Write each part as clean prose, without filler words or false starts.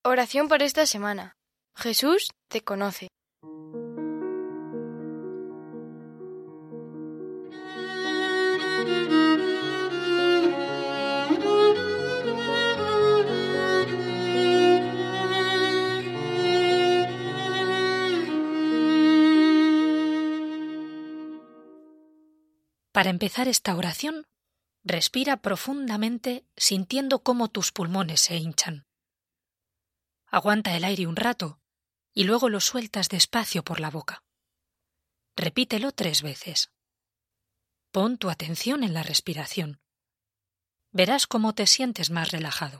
Oración para esta semana. Jesús te conoce. Para empezar esta oración, respira profundamente sintiendo cómo tus pulmones se hinchan. Aguanta el aire un rato y luego lo sueltas despacio por la boca. Repítelo 3 veces. Pon tu atención en la respiración. Verás cómo te sientes más relajado.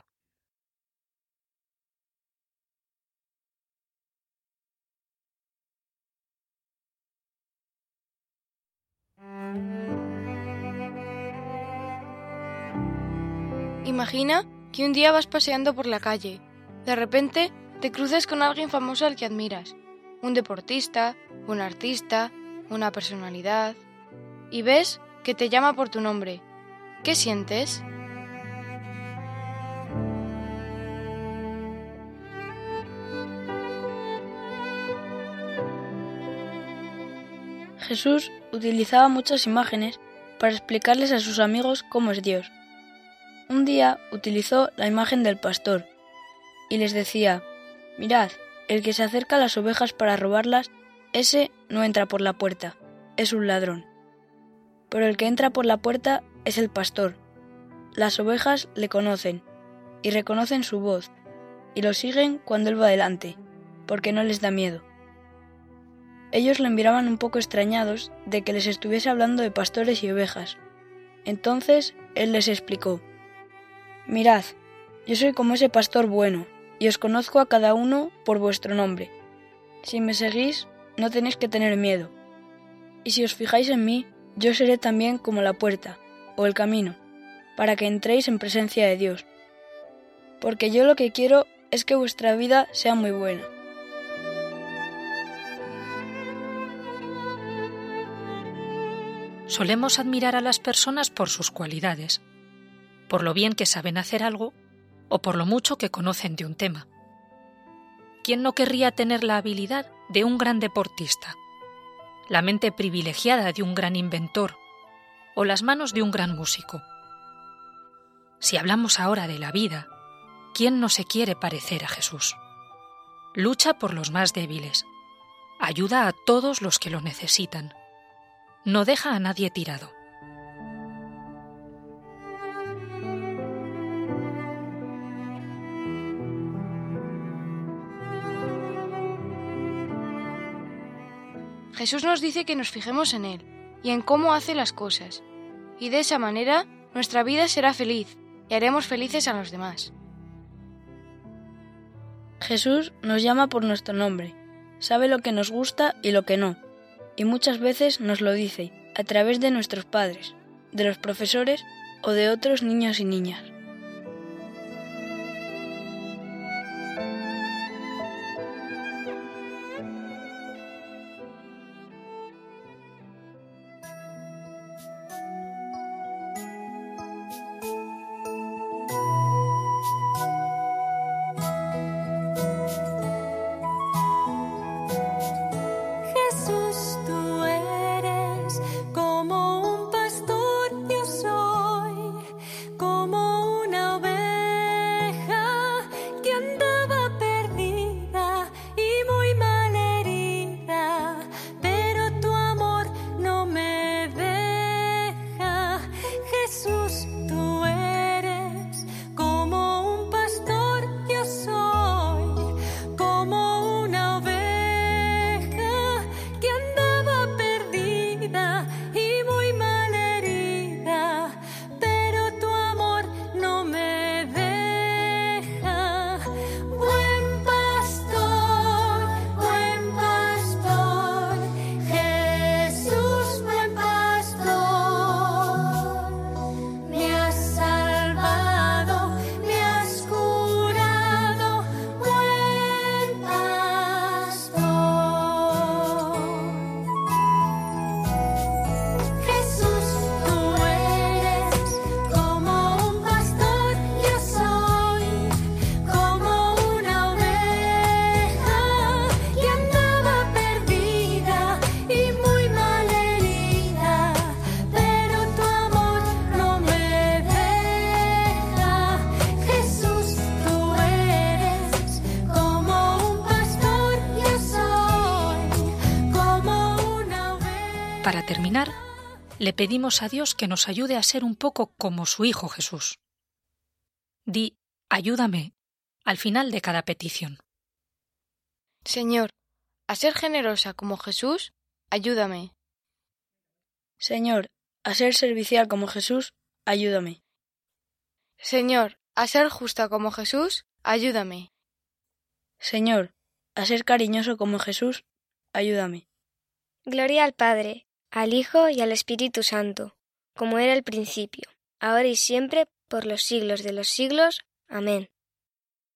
Imagina que un día vas paseando por la calle. De repente te cruzas con alguien famoso al que admiras. Un deportista, un artista, una personalidad. Y ves que te llama por tu nombre. ¿Qué sientes? Jesús utilizaba muchas imágenes para explicarles a sus amigos cómo es Dios. Un día utilizó la imagen del pastor y les decía: «Mirad, el que se acerca a las ovejas para robarlas, ese no entra por la puerta, es un ladrón. Pero el que entra por la puerta es el pastor. Las ovejas le conocen y reconocen su voz y lo siguen cuando él va delante, porque no les da miedo». Ellos le miraban un poco extrañados de que les estuviese hablando de pastores y ovejas. Entonces él les explicó: «Mirad, yo soy como ese pastor bueno, y os conozco a cada uno por vuestro nombre. Si me seguís, no tenéis que tener miedo. Y si os fijáis en mí, yo seré también como la puerta, o el camino, para que entréis en presencia de Dios. Porque yo lo que quiero es que vuestra vida sea muy buena». Solemos admirar a las personas por sus cualidades, por lo bien que saben hacer algo o por lo mucho que conocen de un tema. ¿Quién no querría tener la habilidad de un gran deportista, la mente privilegiada de un gran inventor o las manos de un gran músico? Si hablamos ahora de la vida, ¿quién no se quiere parecer a Jesús? Lucha por los más débiles, ayuda a todos los que lo necesitan, no deja a nadie tirado. Jesús nos dice que nos fijemos en Él y en cómo hace las cosas, y de esa manera nuestra vida será feliz y haremos felices a los demás. Jesús nos llama por nuestro nombre, sabe lo que nos gusta y lo que no, y muchas veces nos lo dice a través de nuestros padres, de los profesores o de otros niños y niñas. Jesús, tú eres como un pastor, yo soy como para terminar, le pedimos a Dios que nos ayude a ser un poco como su Hijo Jesús. Di, ayúdame, al final de cada petición. Señor, a ser generosa como Jesús, ayúdame. Señor, a ser servicial como Jesús, ayúdame. Señor, a ser justa como Jesús, ayúdame. Señor, a ser cariñoso como Jesús, ayúdame. Gloria al Padre, al Hijo y al Espíritu Santo, como era al principio, ahora y siempre, por los siglos de los siglos. Amén.